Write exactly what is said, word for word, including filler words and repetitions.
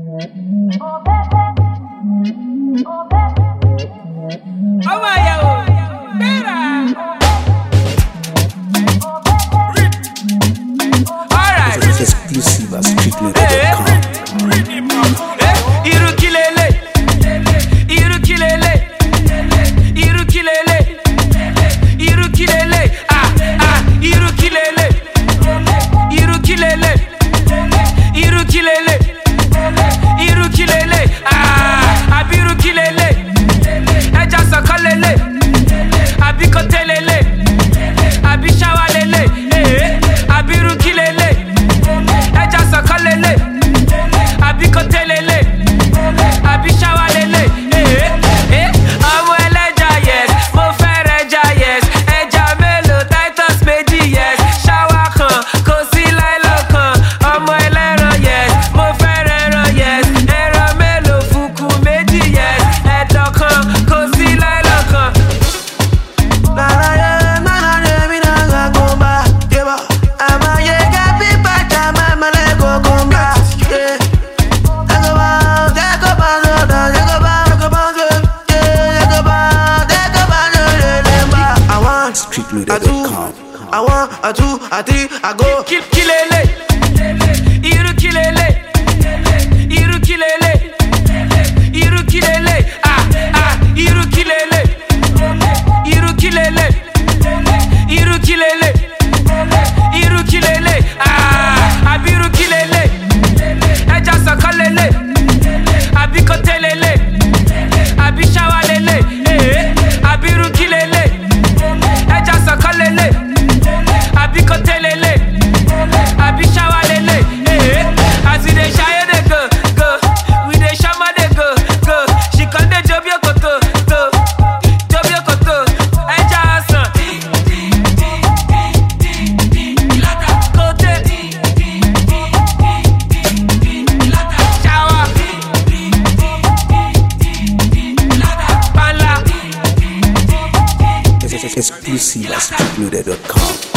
Oh my yo, better. Alright. It's exclusive at street loader dot com. Iru kilele, iru kilele, iru kilele, iru kilele, ah ah, iru kilele, iru kilele, iru kilele, iru kilele, ah, abiru kilele, eja sokolele, abiko telele, abishawalele, eh, abiru kilele, eja sokolele, abiko telele, abishawalele, eh, eh, ọmọ ẹlẹ́ja yes, mo fẹ́ rẹja yes, ẹja mélòó titus méjì yes, ṣáwá kan kò sí láìlọ́ kan, ọmọ ẹlẹ́ran yes, mo fẹ́ rẹran yes, ẹran mélòó fùkù méjì yes, ẹ̀dọ̀ kan kò sí láìlọ́ kan. street loader dot com. I want a two, a three, I go. Kill kilele, iru kilele, iru kilele, iru kilele, ah ah, iru kilele, iru kilele, iru kilele, iru kilele, ah, abiru kilele, eja sokolele, abiko telele, abishawalele, eh, abiru kilele, eja sokolele, abiko telele, abishawalele, eh, as we dey shy dey go go, we dey shama dey go go, she come dey job your koto to, job your koto, eja asan, kote, shower, pala. It's exclusive at street loader dot com.